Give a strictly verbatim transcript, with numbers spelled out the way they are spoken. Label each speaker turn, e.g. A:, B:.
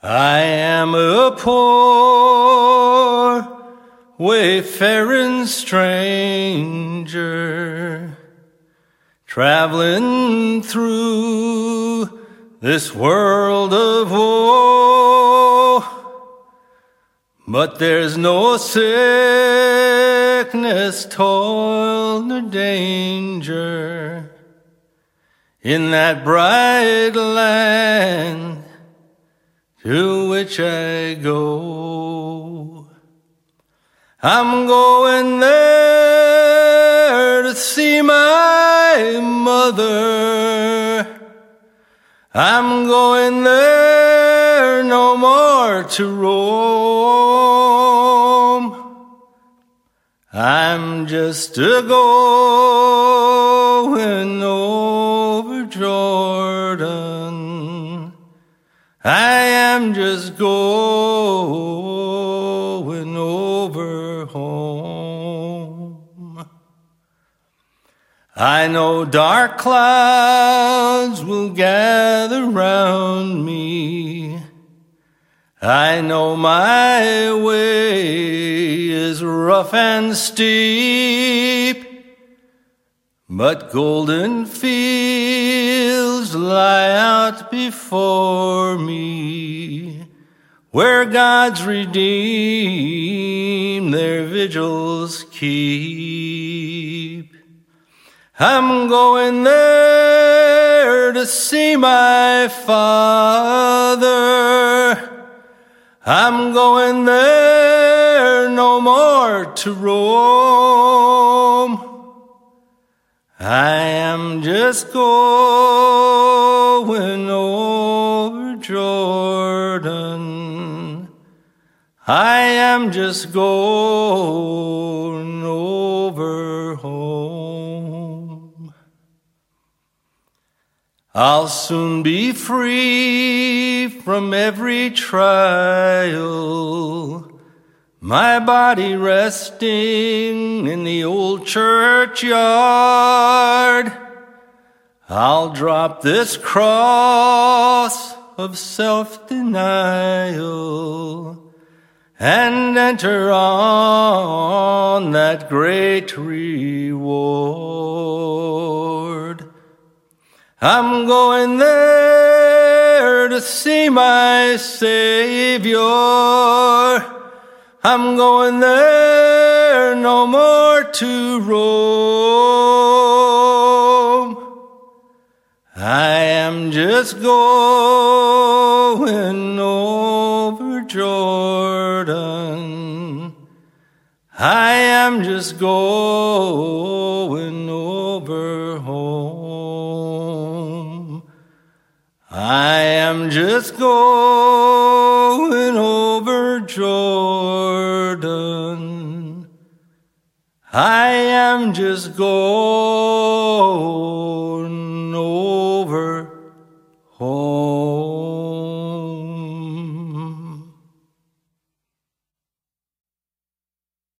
A: I am a poor, wayfaring stranger, traveling through this world of woe. But there's no sickness, toil, nor danger in that bright land to which I go. I'm going there to see my mother. I'm going there no more to roam. I'm just a going over Jordan. I am just going over home. I know dark clouds will gather round me. I know my way is rough and steep, but golden fields lie out before me, where God's redeemed their vigils keep. I'm going there to see my Father. I'm going there no more to roam. I am just going over Jordan. I am just going over home. I'll soon be free from every trial, my body resting in the old churchyard. I'll drop this cross of self-denial and enter on that great reward. I'm going there to see my Savior. I'm going there no more to roam. I am just going over Jordan. I am just going over home. I am just going over Jordan. I am just going